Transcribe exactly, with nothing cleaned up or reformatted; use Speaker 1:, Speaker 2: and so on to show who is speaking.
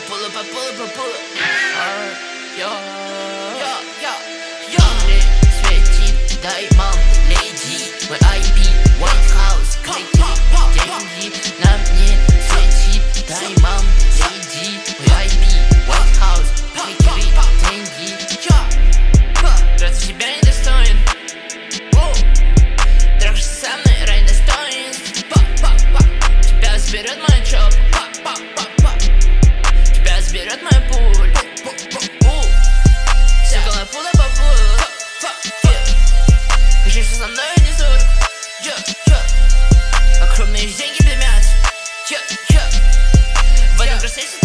Speaker 1: pull up, I pull up, I pull up. Alright, yo, yo, yo, yo. Мне светит даймонд, леди, мой ай пи, White House, крики, деньги. На мне светит даймонд, леди, мой ай пи, White House, крики, деньги. Разве себя не достоин? Трахаешься со мной ради достоинств. Тебя заберет мой чоп, тебя заберет мой пуль. Все голова пула по пулу. Хочешь со мной внизу? А крупные деньги дымят. В этом красавице